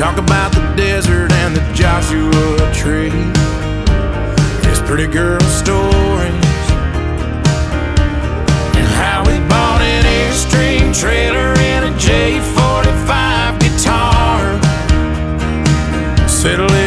talk about the desert and the Joshua tree, his pretty girl stories, and how he bought an Airstream trailer and a J45 guitar, settled